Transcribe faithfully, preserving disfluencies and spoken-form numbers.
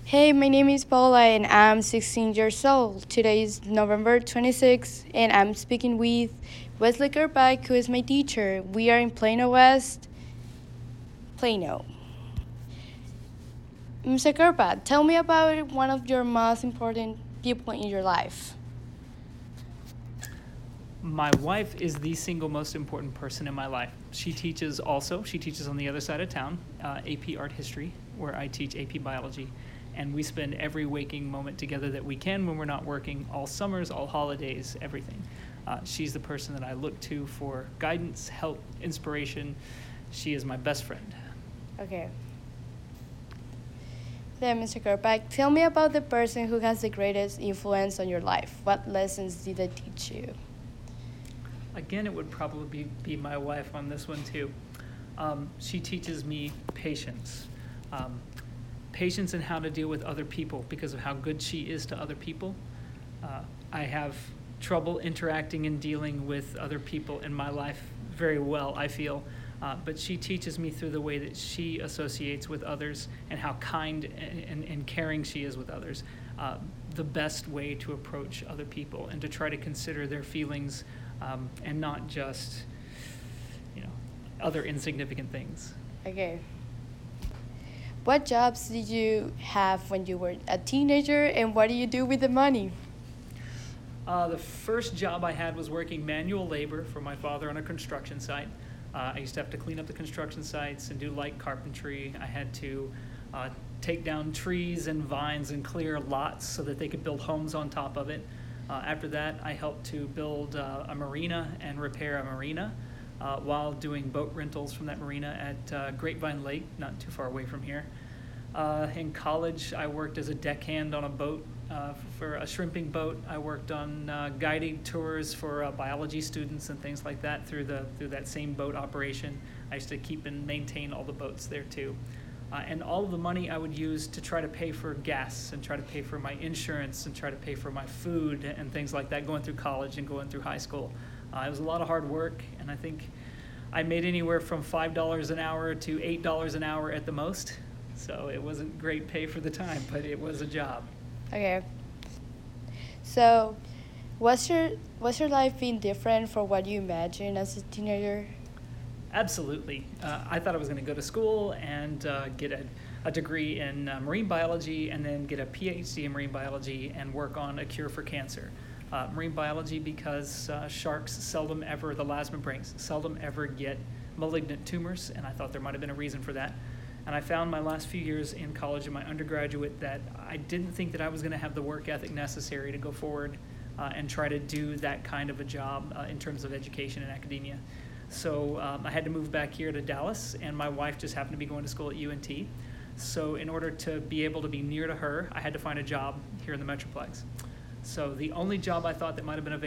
Hey, my name is Paula and I'm sixteen years old. Today is November twenty-sixth and I'm speaking with Wesley Kirkpatrick, who is my teacher. We are in Plano West, Plano. mister Kirkpatrick, tell me about one of your most important people in your life. My wife is the single most important person in my life. She teaches also, she teaches on the other side of town, uh, A P Art History, where I teach A P Biology. And we spend every waking moment together that we can when we're not working, all summers, all holidays, everything. Uh, she's the person that I look to for guidance, help, inspiration. She is my best friend. Okay. Then, mister Kirkpatrick, tell me about the person who has the greatest influence on your life. What lessons did they teach you? Again, it would probably be, be my wife on this one too. Um, she teaches me patience. Um, patience in how to deal with other people because of how good she is to other people. Uh, I have trouble interacting and dealing with other people in my life very well, I feel. Uh, but she teaches me through the way that she associates with others and how kind and, and, and caring she is with others. Uh, the best way to approach other people and to try to consider their feelings um, and not just, you know, other insignificant things. Okay. What jobs did you have when you were a teenager, and what do you do with the money? Uh, the first job I had was working manual labor for my father on a construction site. Uh, I used to have to clean up the construction sites and do light carpentry. I had to uh, take down trees and vines and clear lots so that they could build homes on top of it. Uh, after that, I helped to build uh, a marina and repair a marina uh, while doing boat rentals from that marina at uh, Grapevine Lake, not too far away from here. Uh, in college, I worked as a deckhand on a boat uh, for a shrimping boat. I worked on uh, guiding tours for uh, biology students and things like that through the through that same boat operation. I used to keep and maintain all the boats there too. Uh, and all of the money I would use to try to pay for gas and try to pay for my insurance and try to pay for my food and things like that going through college and going through high school. Uh, it was a lot of hard work, and I think I made anywhere from five dollars an hour to eight dollars an hour at the most. So it wasn't great pay for the time, but it was a job. Okay. So, was your was your life being different from what you imagined as a teenager? Absolutely. Uh, I thought I was going to go to school and uh, get a, a degree in uh, marine biology and then get a P H D in marine biology and work on a cure for cancer. Uh, marine biology because uh, sharks seldom ever, the elasmobranchs, seldom ever get malignant tumors, and I thought there might have been a reason for that. And I found my last few years in college and my undergraduate that I didn't think that I was going to have the work ethic necessary to go forward uh, and try to do that kind of a job uh, in terms of education and academia. So um, I had to move back here to Dallas, and my wife just happened to be going to school at U N T. So in order to be able to be near to her, I had to find a job here in the Metroplex. So the only job I thought that might have been available